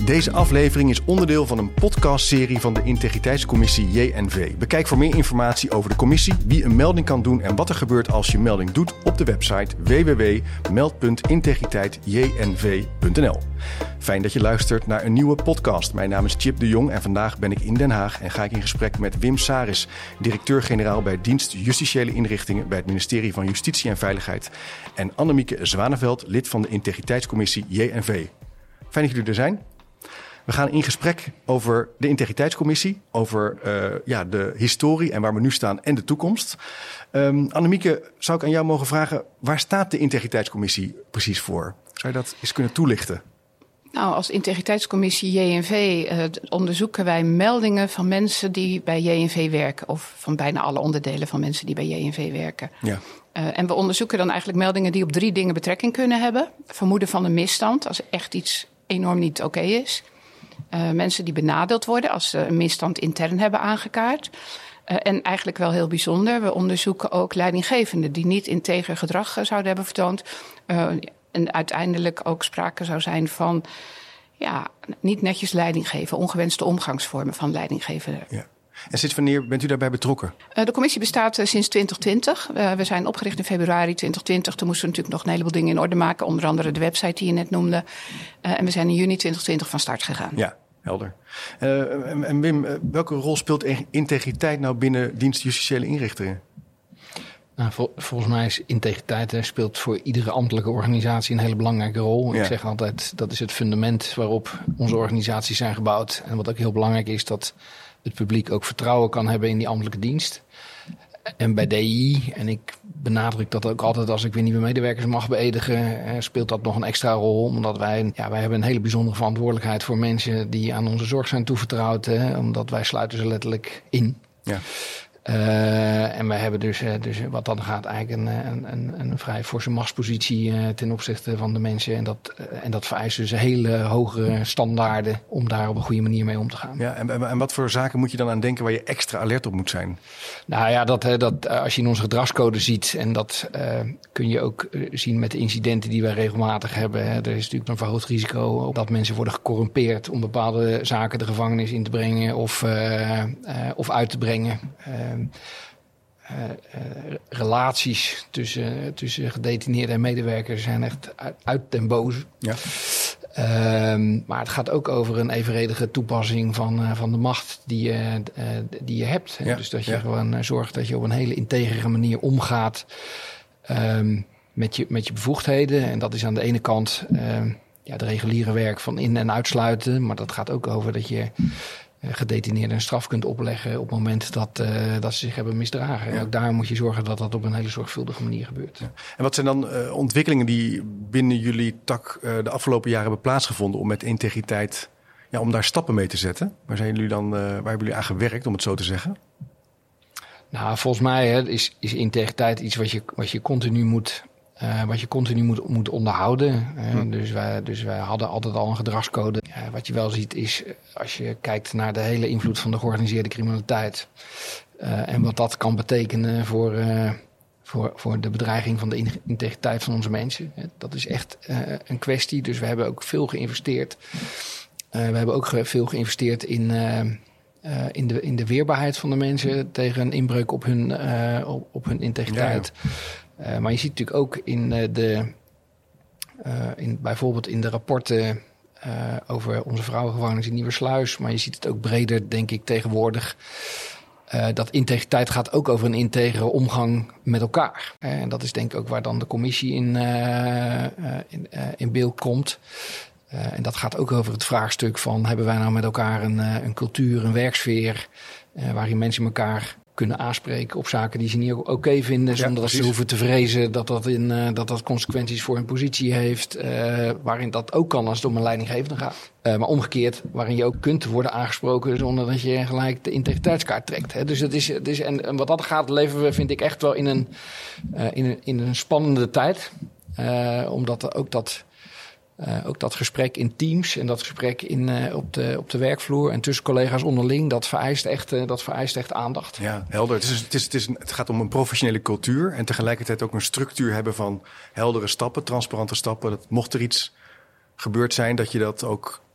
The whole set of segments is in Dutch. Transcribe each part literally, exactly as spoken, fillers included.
Deze aflevering is onderdeel van een podcastserie van de Integriteitscommissie J N V. Bekijk voor meer informatie over de commissie, wie een melding kan doen en wat er gebeurt als je melding doet op de website w w w punt meld punt integriteit j n v punt n l. Fijn dat je luistert naar een nieuwe podcast. Mijn naam is Chip de Jong en vandaag ben ik in Den Haag en ga ik in gesprek met Wim Saris, directeur-generaal bij Dienst Justitiële Inrichtingen bij het ministerie van Justitie en Veiligheid, en Annemieke Zwaneveld, lid van de Integriteitscommissie J N V. Fijn dat jullie er zijn. We gaan in gesprek over de Integriteitscommissie, over uh, ja, de historie en waar we nu staan en de toekomst. Um, Annemieke, zou ik aan jou mogen vragen, waar staat de Integriteitscommissie precies voor? Zou je dat eens kunnen toelichten? Nou, als Integriteitscommissie J N V uh, onderzoeken wij meldingen van mensen die bij J N V werken. Of van bijna alle onderdelen van mensen die bij J N V werken. Ja. Uh, en we onderzoeken dan eigenlijk meldingen die op drie dingen betrekking kunnen hebben. Vermoeden van een misstand, als echt iets enorm niet oké okay is. Uh, mensen die benadeeld worden als ze een misstand intern hebben aangekaart. Uh, en eigenlijk wel heel bijzonder, we onderzoeken ook leidinggevenden die niet integer gedrag uh, zouden hebben vertoond. Uh, en uiteindelijk ook sprake zou zijn van ja, niet netjes leiding geven, ongewenste omgangsvormen van leidinggeven. Ja. En sinds wanneer bent u daarbij betrokken? Uh, de commissie bestaat uh, sinds twintig twintig. Uh, we zijn opgericht in februari twintig twintig. Toen moesten we natuurlijk nog een heleboel dingen in orde maken. Onder andere de website die je net noemde. Uh, en we zijn in juni twintig twintig van start gegaan. Ja, helder. Uh, en, en Wim, uh, welke rol speelt integriteit nou binnen Dienst Justitiële Inrichtingen? Nou, vol, volgens mij is integriteit hè, speelt voor iedere ambtelijke organisatie een hele belangrijke rol. Ja. Ik zeg altijd, dat is het fundament waarop onze organisaties zijn gebouwd. En wat ook heel belangrijk is, dat het publiek ook vertrouwen kan hebben in die ambtelijke dienst. En bij D I, en ik benadruk dat ook altijd als ik weer nieuwe medewerkers mag beëdigen, speelt dat nog een extra rol. Omdat wij, ja, wij hebben een hele bijzondere verantwoordelijkheid voor mensen die aan onze zorg zijn toevertrouwd. Hè, omdat wij sluiten ze letterlijk in. Ja. Uh, en wij hebben dus, uh, dus wat dan gaat eigenlijk een, een, een, een vrij forse machtspositie uh, ten opzichte van de mensen. En dat, uh, en dat vereist dus hele hogere standaarden om daar op een goede manier mee om te gaan. Ja, en, en wat voor zaken moet je dan aan denken waar je extra alert op moet zijn? Nou ja, dat, uh, dat, uh, als je in onze gedragscode ziet, en dat uh, kun je ook uh, zien met de incidenten die wij regelmatig hebben. Hè. Er is natuurlijk een verhoogd risico dat mensen worden gecorrumpeerd om bepaalde zaken de gevangenis in te brengen of, uh, uh, of uit te brengen. Uh, Uh, uh, relaties tussen, tussen gedetineerden en medewerkers zijn echt uit, uit den boze. Ja. Uh, maar het gaat ook over een evenredige toepassing van, uh, van de macht die je, uh, die je hebt. Ja. Dus dat je ja. gewoon uh, zorgt dat je op een hele integere manier omgaat uh, met, je, met je bevoegdheden. En dat is aan de ene kant uh, ja, de reguliere werk van in- en uitsluiten. Maar dat gaat ook over dat je gedetineerden een straf kunt opleggen op het moment dat, uh, dat ze zich hebben misdragen. Ja. En ook daar moet je zorgen dat dat op een hele zorgvuldige manier gebeurt. Ja. En wat zijn dan uh, ontwikkelingen die binnen jullie tak uh, de afgelopen jaren hebben plaatsgevonden om met integriteit, ja, om daar stappen mee te zetten? Waar zijn jullie dan, uh, waar hebben jullie aan gewerkt, om het zo te zeggen? Nou, volgens mij hè, is, is integriteit iets wat je, wat je continu moet Uh, wat je continu moet, moet onderhouden. Uh, hm. dus, wij, dus wij hadden altijd al een gedragscode. Uh, wat je wel ziet is, als je kijkt naar de hele invloed van de georganiseerde criminaliteit. Uh, en wat dat kan betekenen voor, uh, voor, voor de bedreiging van de integriteit van onze mensen. Uh, dat is echt uh, een kwestie. Dus we hebben ook veel geïnvesteerd. Uh, we hebben ook ge- veel geïnvesteerd in, uh, uh, in, de, in de weerbaarheid van de mensen tegen een inbreuk op hun, uh, op, op hun integriteit. Ja, ja. Uh, maar je ziet natuurlijk ook in uh, de, uh, in, bijvoorbeeld in de rapporten uh, over onze vrouwengevangenis in Nieuwersluis. Maar je ziet het ook breder, denk ik, tegenwoordig. Uh, dat integriteit gaat ook over een integere omgang met elkaar. Uh, en dat is denk ik ook waar dan de commissie in, uh, uh, in, uh, in beeld komt. Uh, en dat gaat ook over het vraagstuk van, hebben wij nou met elkaar een, uh, een cultuur, een werksfeer, uh, waarin mensen elkaar kunnen aanspreken op zaken die ze niet oké okay vinden, zonder ja, dat ze hoeven te vrezen dat dat, in, uh, dat dat consequenties voor hun positie heeft, uh, waarin dat ook kan als het om een leidinggevende gaat. Uh, maar omgekeerd, waarin je ook kunt worden aangesproken zonder dat je gelijk de integriteitskaart trekt. Hè. Dus het is, het is en, en wat dat gaat, leven we, vind ik echt wel in een, uh, in een, in een spannende tijd. Uh, omdat ook dat Uh, ook dat gesprek in teams en dat gesprek in, uh, op, de, op de werkvloer en tussen collega's onderling, dat vereist echt, uh, dat vereist echt aandacht. Ja, helder. Het, is, het, is, het, is, het gaat om een professionele cultuur en tegelijkertijd ook een structuur hebben van heldere stappen, transparante stappen. Dat mocht er iets gebeurd zijn, dat je dat ook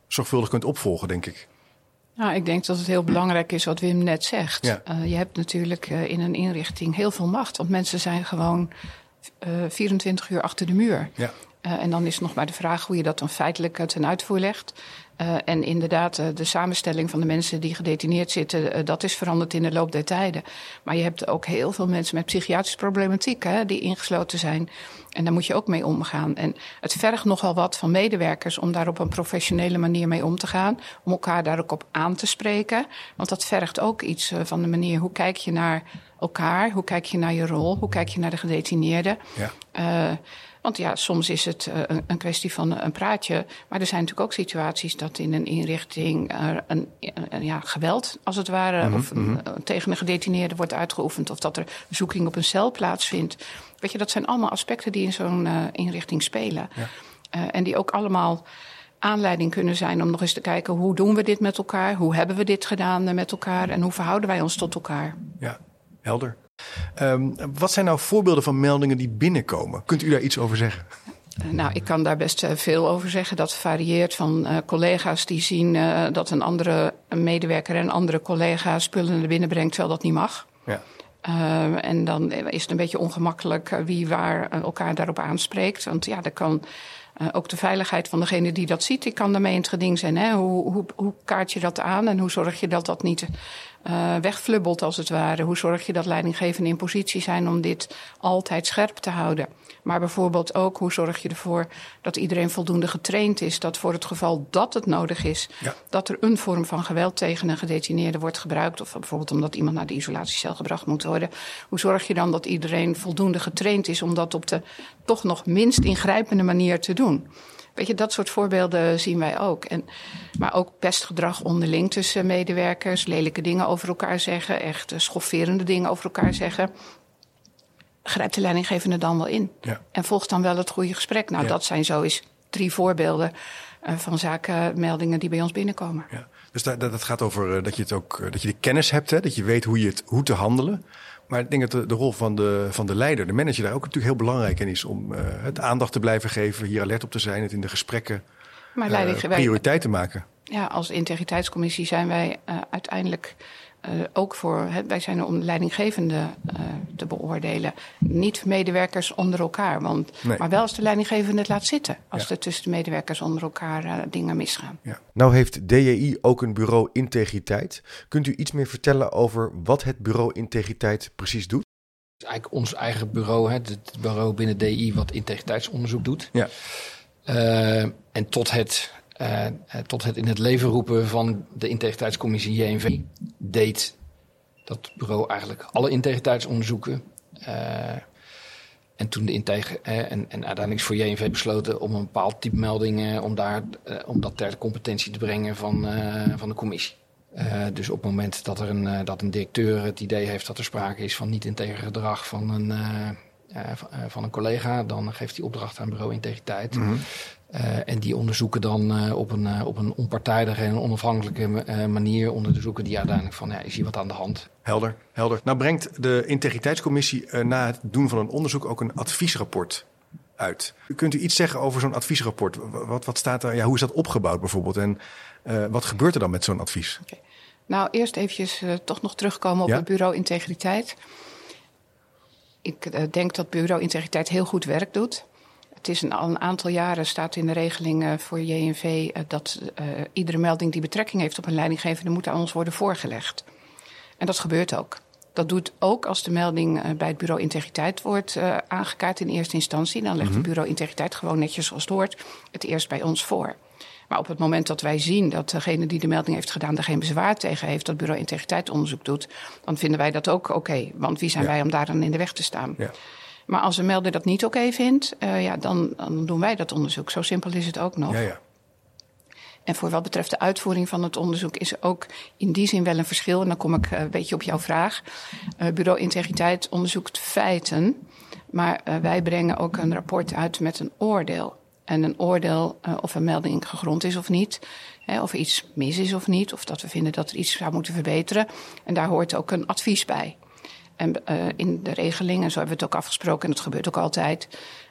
zorgvuldig kunt opvolgen, denk ik. Nou, ik denk dat het heel belangrijk is wat Wim net zegt. Ja. Uh, je hebt natuurlijk uh, in een inrichting heel veel macht. Want mensen zijn gewoon uh, vierentwintig uur achter de muur. Ja. Uh, en dan is nog maar de vraag hoe je dat dan feitelijk uh, ten uitvoer legt. Uh, en inderdaad, uh, de samenstelling van de mensen die gedetineerd zitten, uh, dat is veranderd in de loop der tijden. Maar je hebt ook heel veel mensen met psychiatrische problematiek, hè, die ingesloten zijn. En daar moet je ook mee omgaan. En het vergt nogal wat van medewerkers om daar op een professionele manier mee om te gaan. Om elkaar daar ook op aan te spreken. Want dat vergt ook iets uh, van de manier, hoe kijk je naar elkaar? Hoe kijk je naar je rol? Hoe kijk je naar de gedetineerden? Ja. Uh, Want ja, soms is het uh, een kwestie van een praatje. Maar er zijn natuurlijk ook situaties dat in een inrichting uh, een, een ja, geweld, als het ware, mm-hmm. of uh, tegen een gedetineerde wordt uitgeoefend. Of dat er bezoeking op een cel plaatsvindt. Weet je, dat zijn allemaal aspecten die in zo'n uh, inrichting spelen. Ja. Uh, en die ook allemaal aanleiding kunnen zijn om nog eens te kijken, hoe doen we dit met elkaar? Hoe hebben we dit gedaan uh, met elkaar? En hoe verhouden wij ons tot elkaar? Ja, helder. Um, wat zijn nou voorbeelden van meldingen die binnenkomen? Kunt u daar iets over zeggen? Uh, nou, ik kan daar best uh, veel over zeggen. Dat varieert van uh, collega's die zien uh, dat een andere een medewerker en een andere collega spullen er binnen brengt, terwijl dat niet mag. Ja. Uh, en dan is het een beetje ongemakkelijk uh, wie waar uh, elkaar daarop aanspreekt. Want ja, er kan uh, ook de veiligheid van degene die dat ziet, die kan daarmee in het geding zijn. Hè? Hoe, hoe, hoe kaart je dat aan en hoe zorg je dat dat niet Uh, wegflubbelt als het ware? Hoe zorg je dat leidinggevenden in positie zijn om dit altijd scherp te houden? Maar bijvoorbeeld ook, hoe zorg je ervoor dat iedereen voldoende getraind is, dat voor het geval dat het nodig is, ja. dat er een vorm van geweld tegen een gedetineerde wordt gebruikt, of bijvoorbeeld omdat iemand naar de isolatiecel gebracht moet worden. Hoe zorg je dan dat iedereen voldoende getraind is om dat op de toch nog minst ingrijpende manier te doen? Weet je, dat soort voorbeelden zien wij ook. En, maar ook pestgedrag onderling tussen medewerkers, lelijke dingen over elkaar zeggen, echt schofferende dingen over elkaar zeggen. Grijpt de leidinggevende dan wel in? Ja. En volgt dan wel het goede gesprek? Nou, ja. dat zijn zo eens drie voorbeelden uh, van zakenmeldingen die bij ons binnenkomen. Ja. Dus dat, dat gaat over uh, dat je het ook uh, dat je de kennis hebt, hè, dat je weet hoe je het hoe te handelen. Maar ik denk dat de, de rol van de, van de leider, de manager, daar ook natuurlijk heel belangrijk in is om uh, het aandacht te blijven geven, hier alert op te zijn, het in de gesprekken maar uh, prioriteit te maken. Ja, als integriteitscommissie zijn wij uh, uiteindelijk uh, ook voor, hè, wij zijn er om leidinggevende uh, te beoordelen. Niet medewerkers onder elkaar, want, nee. maar wel als de leidinggevende het laat zitten. Als ja. er tussen de medewerkers onder elkaar uh, dingen misgaan. Ja. Nou heeft D J I ook een bureau integriteit. Kunt u iets meer vertellen over wat het bureau integriteit precies doet? Het is eigenlijk ons eigen bureau, hè, het bureau binnen D J I wat integriteitsonderzoek doet. Ja. Uh, en tot het... Uh, tot het in het leven roepen van de integriteitscommissie J N V deed dat bureau eigenlijk alle integriteitsonderzoeken. Uh, en toen de integer, uh, en, en uiteindelijk is voor J N V besloten om een bepaald type meldingen, om, daar, uh, om dat ter competentie te brengen van, uh, van de commissie. Uh, dus op het moment dat, er een, uh, dat een directeur het idee heeft dat er sprake is van niet integer gedrag van een, uh, uh, van een collega, dan geeft hij opdracht aan bureau integriteit. Mm-hmm. Uh, en die onderzoeken dan uh, op, een, uh, op een onpartijdige en onafhankelijke uh, manier onderzoeken die uiteindelijk van, ja, is hier wat aan de hand. Helder, helder. Nou brengt de integriteitscommissie uh, na het doen van een onderzoek ook een adviesrapport uit. Kunt u iets zeggen over zo'n adviesrapport? Wat, wat staat er? Ja, hoe is dat opgebouwd bijvoorbeeld? En uh, wat gebeurt er dan met zo'n advies? Okay. Nou, eerst eventjes uh, toch nog terugkomen op ja? het bureau integriteit. Ik uh, denk dat bureau integriteit heel goed werk doet. Het is een, al een aantal jaren staat in de regeling uh, voor J N V uh, dat uh, iedere melding die betrekking heeft op een leidinggevende moet aan ons worden voorgelegd. En dat gebeurt ook. Dat doet ook als de melding uh, bij het bureau integriteit wordt uh, aangekaart in eerste instantie. Dan legt mm-hmm. het bureau integriteit gewoon netjes zoals het hoort het eerst bij ons voor. Maar op het moment dat wij zien dat degene die de melding heeft gedaan er geen bezwaar tegen heeft, dat bureau integriteit onderzoek doet, dan vinden wij dat ook oké. Okay, want wie zijn ja. wij om daar dan in de weg te staan? Ja. Maar als een melder dat niet oké okay vindt, uh, ja, dan, dan doen wij dat onderzoek. Zo simpel is het ook nog. Ja, ja. En voor wat betreft de uitvoering van het onderzoek is er ook in die zin wel een verschil. En dan kom ik uh, een beetje op jouw vraag. Uh, bureau Integriteit onderzoekt feiten. Maar uh, wij brengen ook een rapport uit met een oordeel. En een oordeel uh, of een melding gegrond is of niet. Hè, of er iets mis is of niet. Of dat we vinden dat er iets zou moeten verbeteren. En daar hoort ook een advies bij. En uh, in de regeling, en zo hebben we het ook afgesproken, en dat gebeurt ook altijd,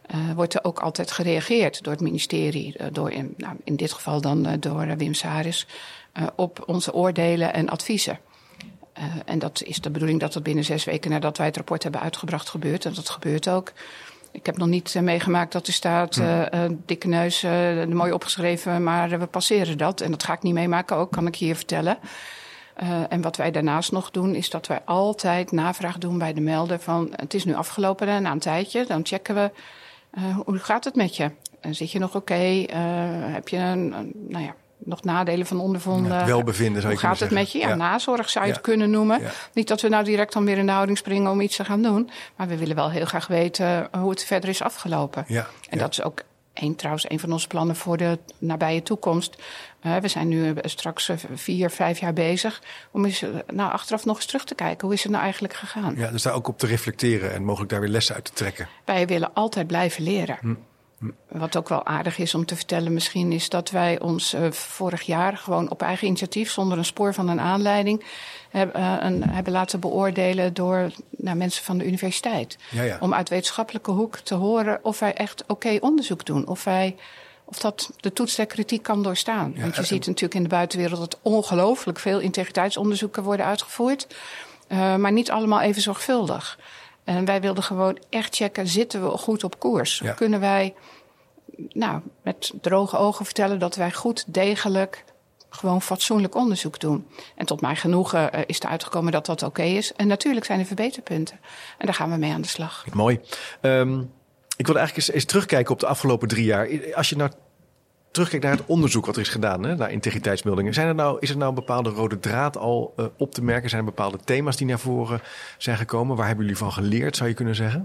uh, wordt er ook altijd gereageerd door het ministerie. Uh, door in, nou, in dit geval dan uh, door uh, Wim Saris. Uh, op onze oordelen en adviezen. Uh, en dat is de bedoeling dat het binnen zes weken nadat wij het rapport hebben uitgebracht gebeurt. En dat gebeurt ook. Ik heb nog niet uh, meegemaakt dat er staat, uh, uh, dikke neus, uh, mooi opgeschreven, maar uh, we passeren dat. En dat ga ik niet meemaken ook, kan ik hier vertellen. Uh, en wat wij daarnaast nog doen, is dat wij altijd navraag doen bij de melder van, het is nu afgelopen na een tijdje, dan checken we, uh, hoe gaat het met je? Uh, zit je nog oké? Okay? Uh, heb je een, een, nou ja, nog nadelen van ondervonden? Ja, welbevinden zou je Hoe gaat het met je? Ja, ja. Nazorg zou je ja. het kunnen noemen. Ja. Niet dat we nou direct dan weer in de houding springen om iets te gaan doen. Maar we willen wel heel graag weten hoe het verder is afgelopen. Ja. En ja. dat is ook een, trouwens een van onze plannen voor de nabije toekomst. Uh, we zijn nu straks vier, vijf jaar bezig om eens, nou, achteraf nog eens terug te kijken. Hoe is het nou eigenlijk gegaan? Ja, dus daar ook op te reflecteren en mogelijk daar weer lessen uit te trekken. Wij willen altijd blijven leren. Hm. Wat ook wel aardig is om te vertellen misschien, is dat wij ons uh, vorig jaar gewoon op eigen initiatief, zonder een spoor van een aanleiding, heb, uh, een, hebben laten beoordelen door nou, mensen van de universiteit. Ja, ja. Om uit wetenschappelijke hoek te horen of wij echt oké okay onderzoek doen. Of, wij, of dat de toets der kritiek kan doorstaan. Ja, Want je en... ziet natuurlijk in de buitenwereld dat ongelooflijk veel integriteitsonderzoeken worden uitgevoerd. Uh, maar niet allemaal even zorgvuldig. En wij wilden gewoon echt checken, zitten we goed op koers? Ja. Kunnen wij nou, met droge ogen vertellen dat wij goed degelijk gewoon fatsoenlijk onderzoek doen? En tot mijn genoegen uh, is er uitgekomen dat dat oké okay is. En natuurlijk zijn er verbeterpunten. En daar gaan we mee aan de slag. Mooi. Um, ik wil eigenlijk eens, eens terugkijken op de afgelopen drie jaar. Als je nou terugkijkt naar het onderzoek wat er is gedaan, hè, naar integriteitsmeldingen. Zijn er nou, is er nou een bepaalde rode draad al uh, op te merken? Zijn er bepaalde thema's die naar voren zijn gekomen? Waar hebben jullie van geleerd, zou je kunnen zeggen?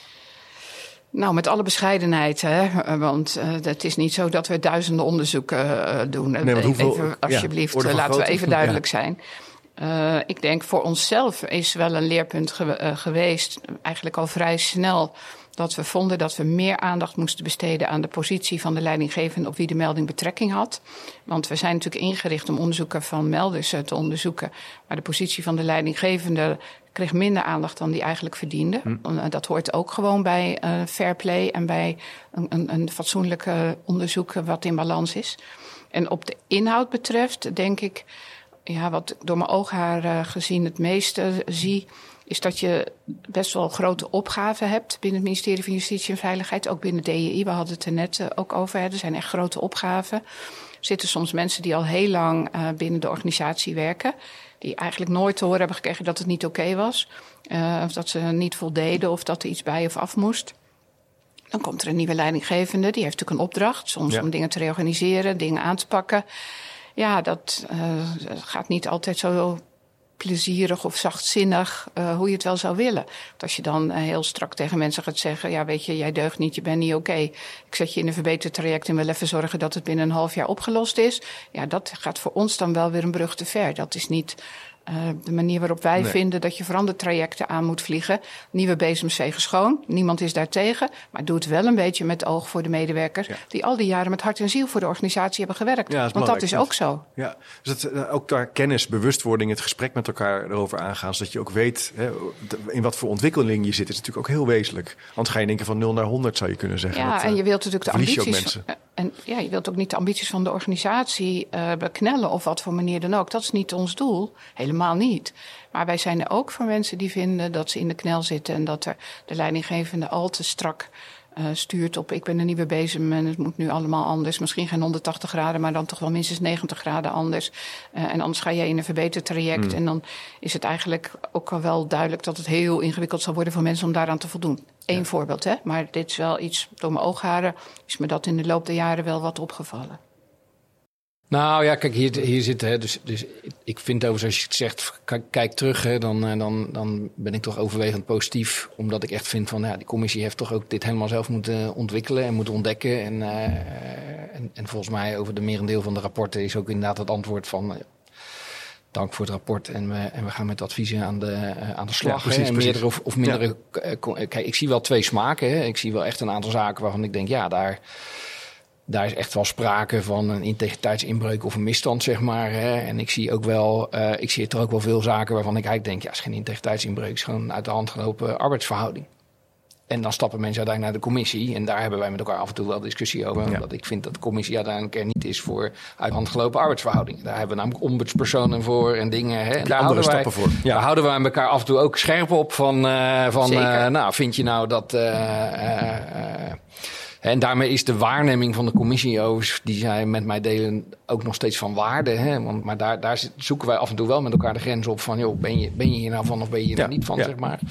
Nou, met alle bescheidenheid, hè? Want uh, het is niet zo dat we duizenden onderzoeken uh, doen. Nee, maar hoeveel, even, alsjeblieft, ja, laten groot, we even duidelijk ja. zijn. Uh, ik denk voor onszelf is wel een leerpunt ge- uh, geweest, eigenlijk al vrij snel, dat we vonden dat we meer aandacht moesten besteden aan de positie van de leidinggevende op wie de melding betrekking had. Want we zijn natuurlijk ingericht om onderzoeken van melders te onderzoeken. Maar de positie van de leidinggevende kreeg minder aandacht dan die eigenlijk verdiende. Hm. Dat hoort ook gewoon bij uh, fair play en bij een, een, een fatsoenlijke onderzoek wat in balans is. En op de inhoud betreft denk ik, ja, wat ik door mijn ooghaar uh, gezien het meeste zie, is dat je best wel grote opgaven hebt binnen het ministerie van Justitie en Veiligheid. Ook binnen D J I, we hadden het er net uh, ook over. Hè. Er zijn echt grote opgaven. Er zitten soms mensen die al heel lang uh, binnen de organisatie werken, die eigenlijk nooit te horen hebben gekregen dat het niet oké okay was. Uh, of dat ze niet voldeden of dat er iets bij of af moest. Dan komt er een nieuwe leidinggevende, die heeft natuurlijk een opdracht. Soms ja. om dingen te reorganiseren, dingen aan te pakken. Ja, dat uh, gaat niet altijd zo plezierig of zachtzinnig, uh, hoe je het wel zou willen. Want als je dan uh, heel strak tegen mensen gaat zeggen, ja, weet je, jij deugt niet, je bent niet oké. Okay. Ik zet je in een verbetertraject en wil even zorgen dat het binnen een half jaar opgelost is. Ja, dat gaat voor ons dan wel weer een brug te ver. Dat is niet uh, de manier waarop wij nee. vinden dat je verandertrajecten aan moet vliegen. Nieuwe bezems vegen schoon, niemand is daartegen. Maar doe het wel een beetje met oog voor de medewerkers, ja. die al die jaren met hart en ziel voor de organisatie hebben gewerkt. Ja, dat Want dat is ook zo. Ja, dus het, ook daar kennis, bewustwording, het gesprek met elkaar erover aangaan, zodat je ook weet hè, in wat voor ontwikkeling je zit, is natuurlijk ook heel wezenlijk. Want ga je denken van nul naar honderd, zou je kunnen zeggen. Ja, dat, en je wilt natuurlijk de ambities. Van, en ja, je wilt ook niet de ambities van de organisatie uh, beknellen of wat voor manier dan ook. Dat is niet ons doel. Helemaal niet. Maar wij zijn er ook voor mensen die vinden dat ze in de knel zitten en dat er de leidinggevende al te strak uh, stuurt op ik ben een nieuwe bezem en het moet nu allemaal anders. Misschien geen honderdtachtig graden, maar dan toch wel minstens negentig graden anders. Uh, en anders ga je in een verbetertraject. Mm. En dan is het eigenlijk ook al wel duidelijk dat het heel ingewikkeld zal worden voor mensen om daaraan te voldoen. Eén ja. voorbeeld, hè? Maar dit is wel iets, door mijn oogharen is me dat in de loop der jaren wel wat opgevallen. Nou ja, kijk, hier, hier zit, hè, dus, dus ik vind overigens, als je het zegt, kijk terug, hè, dan, dan, dan ben ik toch overwegend positief. Omdat ik echt vind van, ja, die commissie heeft toch ook dit helemaal zelf moeten ontwikkelen en moeten ontdekken. En, uh, en, en volgens mij over de merendeel van de rapporten is ook inderdaad het antwoord van, uh, dank voor het rapport en we, en we gaan met adviezen aan de, uh, aan de slag. Ja, precies, hè, en meerdere of, of mindere, ja. uh, kijk, ik zie wel twee smaken. Hè. Ik zie wel echt een aantal zaken waarvan ik denk, ja, daar... Daar is echt wel sprake van een integriteitsinbreuk of een misstand, zeg maar. Hè. En ik zie ook wel, uh, ik zie er ook wel veel zaken waarvan ik eigenlijk denk, ja, het is geen integriteitsinbreuk, het is gewoon uit de hand gelopen arbeidsverhouding. En dan stappen mensen uiteindelijk naar de commissie. En daar hebben wij met elkaar af en toe wel discussie over. Ja. Omdat ik vind dat de commissie uiteindelijk er niet is voor uit hand gelopen arbeidsverhoudingen. Daar hebben we namelijk ombudspersonen voor en dingen. Hè. En daar andere wij, stappen voor. Ja. Daar houden wij elkaar af en toe ook scherp op. Van, uh, van uh, nou, vind je nou dat... Uh, uh, uh, En daarmee is de waarneming van de commissie, die zij met mij delen, ook nog steeds van waarde. Hè? Want, maar daar, daar zoeken wij af en toe wel met elkaar de grens op van, joh, ben je, ben je hier nou van of ben je hier ja, nou niet van, ja. zeg maar.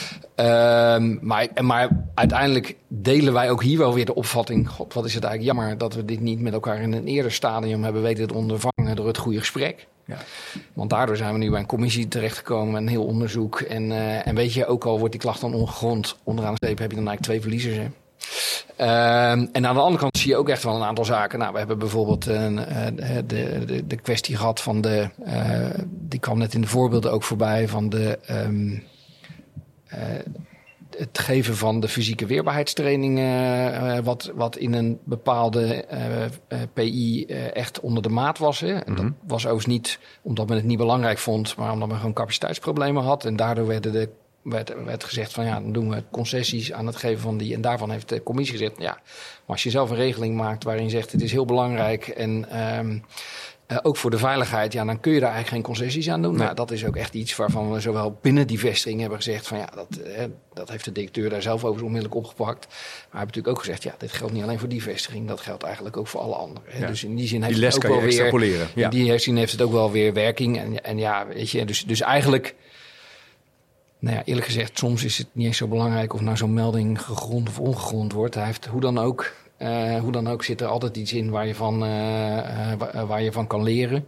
Um, maar. Maar uiteindelijk delen wij ook hier wel weer de opvatting, god, wat is het eigenlijk jammer dat we dit niet met elkaar in een eerder stadium hebben weten te ondervangen door het goede gesprek. Ja. Want daardoor zijn we nu bij een commissie terechtgekomen, een heel onderzoek. En, uh, en weet je, ook al wordt die klacht dan ongegrond, onderaan de streep heb je dan eigenlijk twee verliezers, hè. Uh, en aan de andere kant zie je ook echt wel een aantal zaken. Nou, we hebben bijvoorbeeld uh, de, de, de kwestie gehad van de... Uh, die kwam net in de voorbeelden ook voorbij van de... Um, uh, het geven van de fysieke weerbaarheidstraining... Uh, wat, wat in een bepaalde uh, uh, P I uh, echt onder de maat was. Hè? En mm-hmm. Dat was overigens niet omdat men het niet belangrijk vond... maar omdat men gewoon capaciteitsproblemen had. En daardoor werden de... Werd, werd gezegd van ja, dan doen we concessies aan het geven van die. En daarvan heeft de commissie gezegd, ja, maar als je zelf een regeling maakt waarin je zegt het is heel belangrijk en um, uh, ook voor de veiligheid, ja, dan kun je daar eigenlijk geen concessies aan doen. Nee. Nou, dat is ook echt iets waarvan we zowel binnen die vestiging hebben gezegd van ja, dat, uh, dat heeft de directeur daar zelf overigens onmiddellijk opgepakt. Maar hij heeft natuurlijk ook gezegd, ja, dit geldt niet alleen voor die vestiging, dat geldt eigenlijk ook voor alle anderen. Ja. Dus in die zin heeft die les het ook kan wel je weer. extrapoleren. Ja. In die zin heeft het ook wel weer werking. En, en ja, weet je, dus, dus eigenlijk. Nou ja, eerlijk gezegd, soms is het niet eens zo belangrijk of nou zo'n melding gegrond of ongegrond wordt. Hij heeft, hoe dan ook, uh, hoe dan ook zit er altijd iets in waar je van, uh, uh, waar je van kan leren.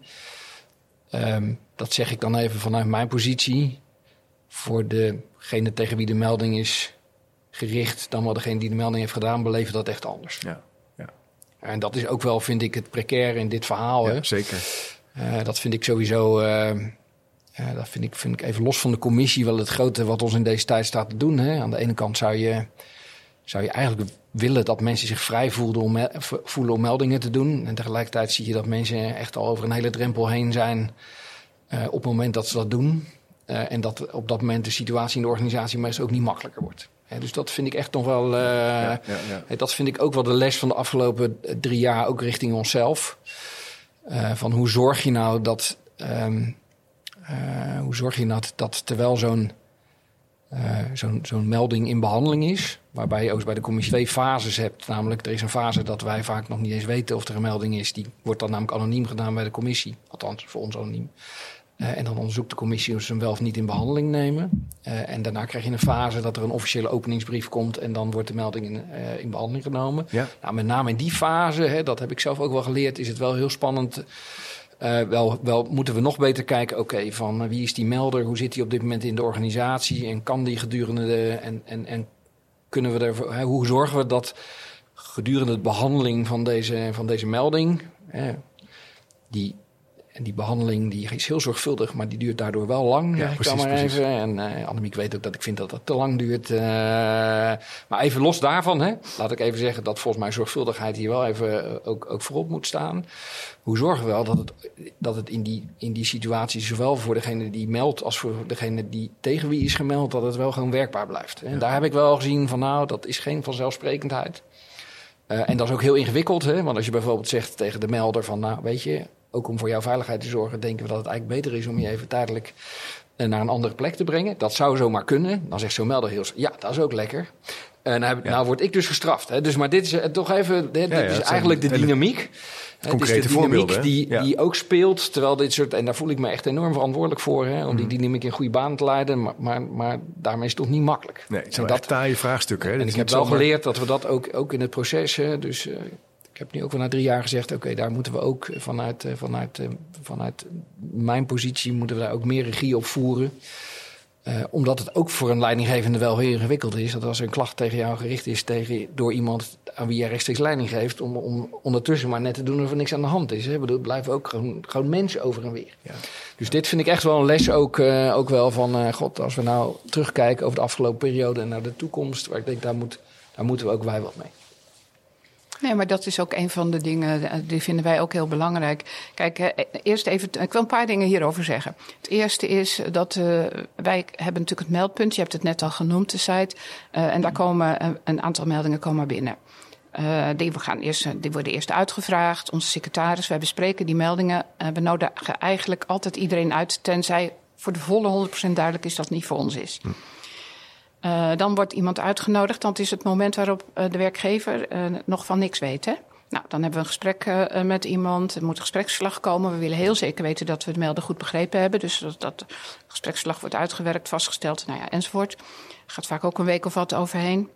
Um, dat zeg ik dan even vanuit mijn positie. Voor degene tegen wie de melding is gericht, dan wel degene die de melding heeft gedaan, beleven dat echt anders. Ja, ja. En dat is ook wel, vind ik, het precaire in dit verhaal. Ja, hè. zeker. Uh, dat vind ik sowieso... Uh, Ja, dat vind ik, vind ik even los van de commissie wel het grote wat ons in deze tijd staat te doen. Hè. Aan de ene kant zou je, zou je eigenlijk willen dat mensen zich vrij voelden om, voelen om meldingen te doen. En tegelijkertijd zie je dat mensen echt al over een hele drempel heen zijn uh, op het moment dat ze dat doen. Uh, en dat op dat moment de situatie in de organisatie meestal ook niet makkelijker wordt. Hè, dus dat vind ik echt nog wel... Uh, ja, ja, ja. Dat vind ik ook wel de les van de afgelopen drie jaar, ook richting onszelf. Uh, van hoe zorg je nou dat... Um, Uh, hoe zorg je dat, dat terwijl zo'n, uh, zo'n, zo'n melding in behandeling is... waarbij je ook bij de commissie twee fases hebt. Namelijk, er is een fase dat wij vaak nog niet eens weten of er een melding is. Die wordt dan namelijk anoniem gedaan bij de commissie. Althans, voor ons anoniem. Uh, en dan onderzoekt de commissie of ze hem wel of niet in behandeling nemen. Uh, en daarna krijg je een fase dat er een officiële openingsbrief komt... en dan wordt de melding in, uh, in behandeling genomen. Ja. Nou, met name in die fase, hè, dat heb ik zelf ook wel geleerd... is het wel heel spannend... Uh, wel, wel moeten we nog beter kijken, oké, okay, van uh, wie is die melder? Hoe zit die op dit moment in de organisatie? En kan die gedurende de... En, en, en kunnen we er... Uh, hoe zorgen we dat gedurende de behandeling van deze, van deze melding... Uh, die, en die behandeling die is heel zorgvuldig, maar die duurt daardoor wel lang. Ja, precies, maar even. En uh, Annemiek weet ook dat ik vind dat dat te lang duurt. Uh, maar even los daarvan, hè, laat ik even zeggen dat volgens mij zorgvuldigheid hier wel even uh, ook, ook voorop moet staan. Hoe zorgen we wel dat het, dat het in, die, in die situatie, zowel voor degene die meldt als voor degene die tegen wie is gemeld, dat het wel gewoon werkbaar blijft. En ja. Daar heb ik wel gezien van nou, dat is geen vanzelfsprekendheid. Uh, en dat is ook heel ingewikkeld, hè? Want als je bijvoorbeeld zegt tegen de melder van nou, weet je, ook om voor jouw veiligheid te zorgen, denken we dat het eigenlijk beter is om je even tijdelijk uh, naar een andere plek te brengen. Dat zou zomaar kunnen. Dan zegt zo'n melder heel ja, dat is ook lekker. En uh, nou, ja. nou word ik dus gestraft. Hè? Dus maar dit is uh, toch even, dit, ja, ja, dit is eigenlijk de dynamiek. Concrete het is de voorbeelden die, ja. die ook speelt, terwijl dit soort... En daar voel ik me echt enorm verantwoordelijk voor, hè, om mm. die dynamiek in goede baan te leiden. Maar, maar, maar daarmee is het toch niet makkelijk. Nee, het zijn echt taaie vraagstukken. Hè? En dat ik is heb wel zomaar... geleerd dat we dat ook, ook in het proces... Hè, dus uh, ik heb nu ook wel na drie jaar gezegd... oké, okay, daar moeten we ook vanuit, uh, vanuit, uh, vanuit mijn positie... moeten we daar ook meer regie op voeren... Uh, omdat het ook voor een leidinggevende wel heel ingewikkeld is. Dat als er een klacht tegen jou gericht is tegen, door iemand aan wie jij rechtstreeks leiding geeft... om, om ondertussen maar net te doen of er niks aan de hand is. Hè. Ik bedoel, het blijven ook gewoon, gewoon mensen over en weer. Ja. Dus ja. Dit vind ik echt wel een les ook, uh, ook wel van... Uh, god, als we nou terugkijken over de afgelopen periode en naar de toekomst... waar ik denk, daar, moet, daar moeten we ook wij wat mee. Nee, maar dat is ook een van de dingen, die vinden wij ook heel belangrijk. Kijk, eerst even, ik wil een paar dingen hierover zeggen. Het eerste is dat uh, wij hebben natuurlijk het meldpunt. Je hebt het net al genoemd, de site. Uh, en daar komen uh, een aantal meldingen komen binnen. Uh, die, we gaan eerst, die worden eerst uitgevraagd. Onze secretaris, wij bespreken die meldingen. Uh, we nodigen eigenlijk altijd iedereen uit, tenzij voor de volle honderd procent duidelijk is dat het niet voor ons is. Hm. Uh, dan wordt iemand uitgenodigd. Dan is het moment waarop uh, de werkgever uh, nog van niks weet. Hè? Nou, dan hebben we een gesprek uh, met iemand. Er moet een gespreksverslag komen. We willen heel zeker weten dat we het melden goed begrepen hebben. Dus dat, dat gespreksverslag wordt uitgewerkt, vastgesteld, nou ja, enzovoort. Er gaat vaak ook een week of wat overheen.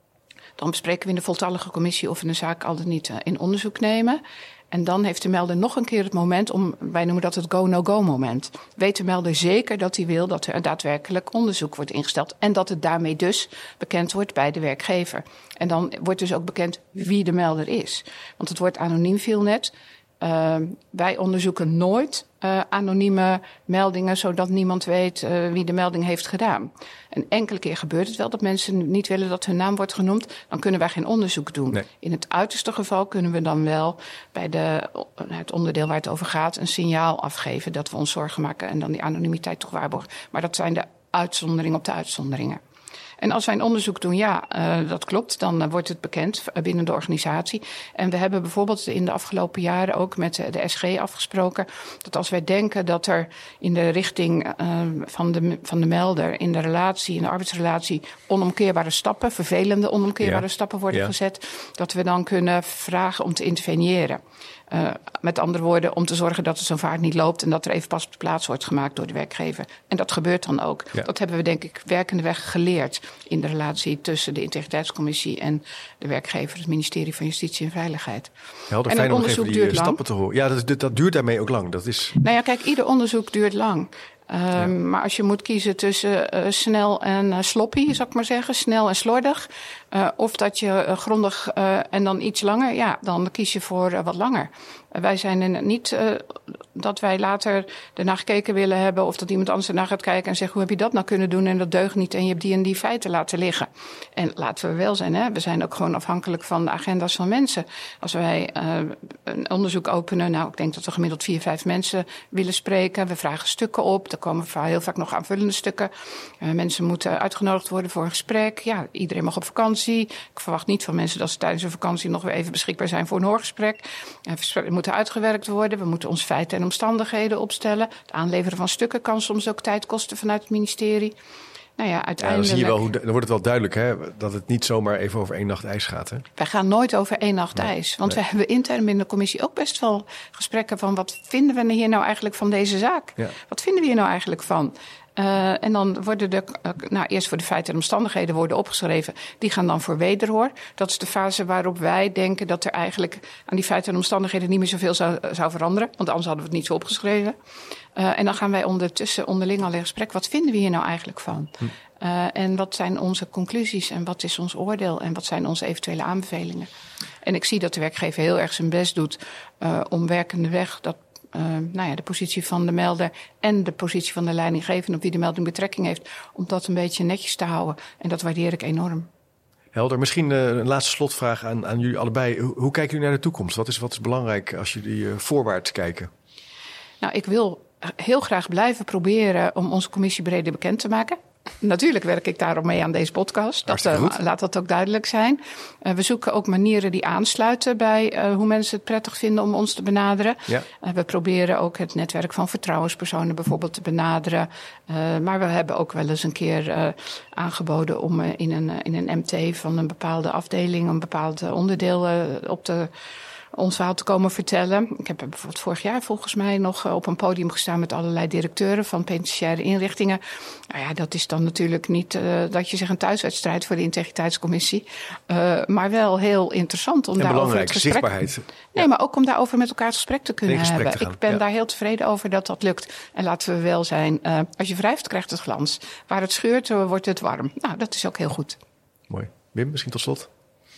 Dan bespreken we in de voltallige commissie of we een zaak al dan niet uh, in onderzoek nemen. En dan heeft de melder nog een keer het moment om, wij noemen dat het go-no-go moment. Weet de melder zeker dat hij wil dat er daadwerkelijk onderzoek wordt ingesteld. En dat het daarmee dus bekend wordt bij de werkgever. En dan wordt dus ook bekend wie de melder is. Want het wordt anoniem viel net. Uh, wij onderzoeken nooit uh, anonieme meldingen, zodat niemand weet uh, wie de melding heeft gedaan. Een enkele keer gebeurt het wel dat mensen niet willen dat hun naam wordt genoemd. Dan kunnen wij geen onderzoek doen. Nee. In het uiterste geval kunnen we dan wel bij de, het onderdeel waar het over gaat een signaal afgeven dat we ons zorgen maken en dan die anonimiteit toch waarborgen. Maar dat zijn de uitzonderingen op de uitzonderingen. En als wij een onderzoek doen, ja, uh, dat klopt, dan uh, wordt het bekend binnen de organisatie. En we hebben bijvoorbeeld in de afgelopen jaren ook met de, de S G afgesproken dat als wij denken dat er in de richting uh, van, de, van de melder, in de relatie, in de arbeidsrelatie, onomkeerbare stappen, vervelende onomkeerbare ja. stappen worden ja. gezet, dat we dan kunnen vragen om te interveneren. Uh, met andere woorden, om te zorgen dat het zo'n vaart niet loopt en dat er even pas op de plaats wordt gemaakt door de werkgever. En dat gebeurt dan ook. Ja. Dat hebben we denk ik werkendeweg geleerd in de relatie tussen de integriteitscommissie en de werkgever, het ministerie van Justitie en Veiligheid. Helder, en fijn een om onderzoek even duurt die lang. stappen te horen. Ja, dat, dat duurt daarmee ook lang. Dat is... Nou ja, kijk, ieder onderzoek duurt lang. Um, ja. Maar als je moet kiezen tussen uh, snel en uh, sloppy, zou ik maar zeggen, snel en slordig, uh, of dat je uh, grondig uh, en dan iets langer, ja, dan kies je voor uh, wat langer. Uh, wij zijn er niet uh, dat wij later ernaar gekeken willen hebben of dat iemand anders ernaar gaat kijken en zegt, hoe heb je dat nou kunnen doen en dat deugt niet en je hebt die en die feiten laten liggen. En laten we wel zijn, hè, we zijn ook gewoon afhankelijk van de agenda's van mensen. Als wij uh, een onderzoek openen, nou, ik denk dat we gemiddeld vier, vijf mensen willen spreken, we vragen stukken op. Er komen heel vaak nog aanvullende stukken. Uh, mensen moeten uitgenodigd worden voor een gesprek. Ja, iedereen mag op vakantie. Ik verwacht niet van mensen dat ze tijdens hun vakantie nog weer even beschikbaar zijn voor een hoorgesprek. Uh, we moeten uitgewerkt worden. We moeten ons feiten en omstandigheden opstellen. Het aanleveren van stukken kan soms ook tijd kosten vanuit het ministerie. Nou ja, uiteindelijk... Ja, dan, zie je wel hoe, dan wordt het wel duidelijk, hè, dat het niet zomaar even over één nacht ijs gaat. Hè? Wij gaan nooit over één nacht nee, ijs. Want nee. we hebben intern binnen de commissie ook best wel gesprekken van, wat vinden we hier nou eigenlijk van deze zaak? Ja. Wat vinden we hier nou eigenlijk van? Uh, en dan worden de, uh, nou, eerst voor de feiten en omstandigheden worden opgeschreven. Die gaan dan voor wederhoor. Dat is de fase waarop wij denken dat er eigenlijk aan die feiten en omstandigheden niet meer zoveel zou, zou veranderen. Want anders hadden we het niet zo opgeschreven. Uh, en dan gaan wij ondertussen onderling al in gesprek. Wat vinden we hier nou eigenlijk van? Hm. Uh, en wat zijn onze conclusies en wat is ons oordeel en wat zijn onze eventuele aanbevelingen? En ik zie dat de werkgever heel erg zijn best doet uh, om werkendeweg dat Uh, nou ja, de positie van de melder en de positie van de leidinggevende op wie de melding betrekking heeft, om dat een beetje netjes te houden. En dat waardeer ik enorm. Helder. Misschien uh, een laatste slotvraag aan, aan jullie allebei. Hoe, hoe kijken jullie naar de toekomst? Wat is, wat is belangrijk als jullie uh, voorwaarts kijken? Nou, ik wil heel graag blijven proberen om onze commissie breder bekend te maken. Natuurlijk werk ik daarom mee aan deze podcast. Dat, uh, laat dat ook duidelijk zijn. Uh, we zoeken ook manieren die aansluiten bij uh, hoe mensen het prettig vinden om ons te benaderen. Ja. Uh, we proberen ook het netwerk van vertrouwenspersonen bijvoorbeeld te benaderen. Uh, maar we hebben ook wel eens een keer uh, aangeboden om uh, in, een, uh, in een M T van een bepaalde afdeling, een bepaald uh, onderdeel uh, op te... ons verhaal te komen vertellen. Ik heb bijvoorbeeld vorig jaar volgens mij nog op een podium gestaan met allerlei directeuren van penitentiaire inrichtingen. Nou ja, dat is dan natuurlijk niet uh, dat je zegt een thuiswedstrijd voor de integriteitscommissie. Uh, maar wel heel interessant om en daarover het gesprek... zichtbaarheid. Nee, ja. maar ook om daarover met elkaar het gesprek te kunnen gesprek hebben. Te gaan, ik ben ja. daar heel tevreden over dat dat lukt. En laten we wel zijn, uh, als je wrijft krijgt het glans. Waar het scheurt uh, wordt het warm. Nou, dat is ook heel goed. Mooi. Wim, misschien tot slot?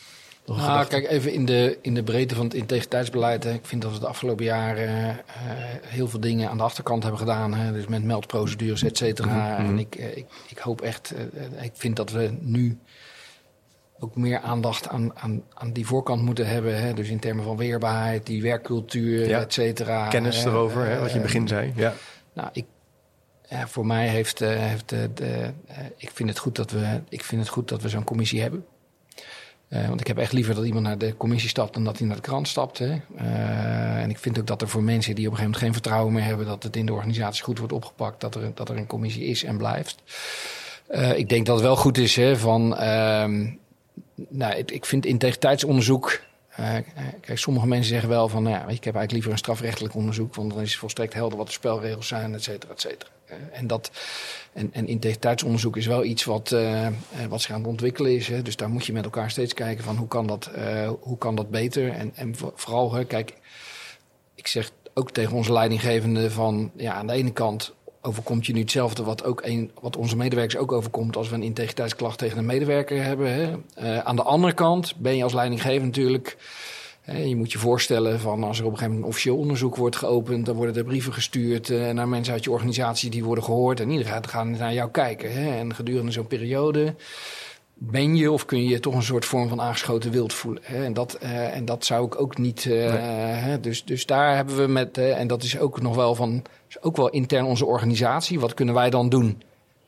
Nou, kijk, even in de, in de breedte van het integriteitsbeleid. Hè. Ik vind dat we de afgelopen jaren uh, heel veel dingen aan de achterkant hebben gedaan. Hè. Dus met meldprocedures, et cetera. Mm-hmm. En ik, ik, ik hoop echt, uh, ik vind dat we nu ook meer aandacht aan, aan, aan die voorkant moeten hebben. Hè? Dus in termen van weerbaarheid, die werkcultuur, ja. et cetera. Kennis uh, erover, uh, hè, wat je in het begin zei. Ja. Nou, ik, ja, voor mij heeft, uh, heeft uh, de, uh, ik vind het goed dat we, ik vind het goed dat we zo'n commissie hebben. Uh, want ik heb echt liever dat iemand naar de commissie stapt dan dat hij naar de krant stapt. Hè. Uh, en ik vind ook dat er voor mensen die op een gegeven moment geen vertrouwen meer hebben dat het in de organisatie goed wordt opgepakt, dat er, dat er een commissie is en blijft. Uh, ik denk dat het wel goed is hè, van. Uh, nou, ik, ik vind integriteitsonderzoek. Uh, kijk, sommige mensen zeggen wel van, nou ja, weet je, ik heb eigenlijk liever een strafrechtelijk onderzoek, want dan is het volstrekt helder wat de spelregels zijn, et cetera, et cetera. Uh, en, dat, en, en integriteitsonderzoek is wel iets wat, uh, wat zich aan het ontwikkelen is. Hè. Dus daar moet je met elkaar steeds kijken van hoe kan dat, uh, hoe kan dat beter. En, en vooral, hè, kijk, ik zeg ook tegen onze leidinggevende van, ja, aan de ene kant overkomt je nu hetzelfde wat, ook een, wat onze medewerkers ook overkomt als we een integriteitsklacht tegen een medewerker hebben. Hè. Uh, aan de andere kant ben je als leidinggevende natuurlijk. Hè, je moet je voorstellen van als er op een gegeven moment een officieel onderzoek wordt geopend, dan worden er brieven gestuurd uh, naar mensen uit je organisatie die worden gehoord en iedereen gaat naar jou kijken. Hè. En gedurende zo'n periode ben je of kun je je toch een soort vorm van aangeschoten wild voelen. Hè? En, dat, uh, en dat zou ik ook niet. Uh, nee. hè? Dus, dus daar hebben we met, uh, en dat is ook nog wel van, is ook wel intern onze organisatie. Wat kunnen wij dan doen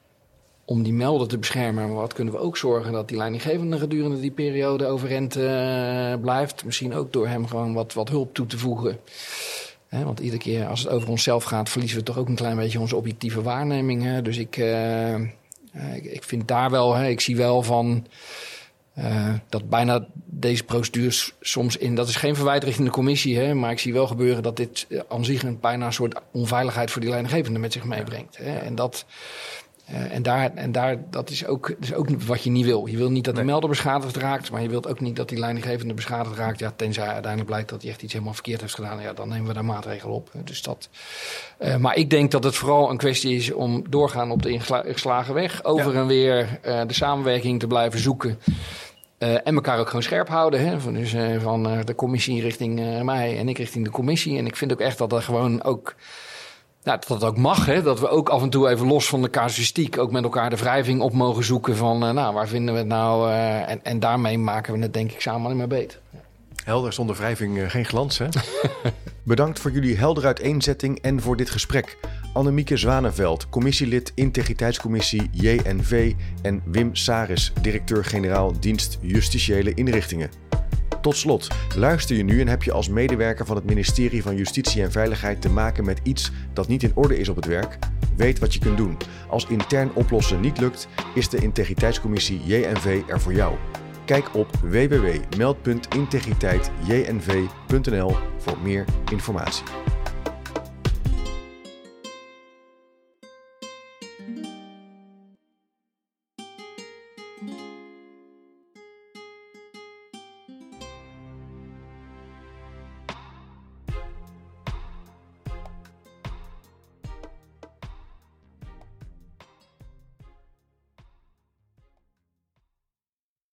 om die melder te beschermen? Maar wat kunnen we ook zorgen dat die leidinggevende gedurende die periode overeind uh, blijft? Misschien ook door hem gewoon wat, wat hulp toe te voegen. Hè? Want iedere keer als het over onszelf gaat, verliezen we toch ook een klein beetje onze objectieve waarneming. Hè? Dus ik. Uh, Uh, ik, ik vind daar wel, hè, ik zie wel van uh, dat bijna deze procedures soms in, dat is geen verwijt richting de commissie, hè, maar ik zie wel gebeuren dat dit uh, aan zich een bijna een soort onveiligheid voor die leidinggevende met zich meebrengt. Hè, en dat, uh, en daar, en daar, dat is ook, dat is ook wat je niet wil. Je wil niet dat de nee. melder beschadigd raakt, maar je wilt ook niet dat die leidinggevende beschadigd raakt. Ja, tenzij uiteindelijk blijkt dat hij echt iets helemaal verkeerd heeft gedaan. Ja, dan nemen we daar maatregelen op. Dus dat, uh, maar ik denk dat het vooral een kwestie is om doorgaan op de ingeslagen weg. Over ja. en weer uh, de samenwerking te blijven zoeken. Uh, en elkaar ook gewoon scherp houden. Hè? Van, dus, uh, van uh, de commissie richting uh, mij en ik richting de commissie. En ik vind ook echt dat er gewoon ook. Nou, dat dat ook mag, hè? Dat we ook af en toe even los van de casuïstiek ook met elkaar de wrijving op mogen zoeken van, uh, nou, waar vinden we het nou? Uh, en, en daarmee maken we het denk ik samen alleen maar beter. Helder, zonder wrijving uh, geen glans, hè? Bedankt voor jullie heldere uiteenzetting en voor dit gesprek. Annemieke Zwaneveld, commissielid Integriteitscommissie J N V en Wim Saris, directeur-generaal Dienst Justitiële Inrichtingen. Tot slot, luister je nu en heb je als medewerker van het ministerie van Justitie en Veiligheid te maken met iets dat niet in orde is op het werk? Weet wat je kunt doen. Als intern oplossen niet lukt, is de Integriteitscommissie J N V er voor jou. Kijk op w w w punt meld punt integriteit j n v punt n l voor meer informatie.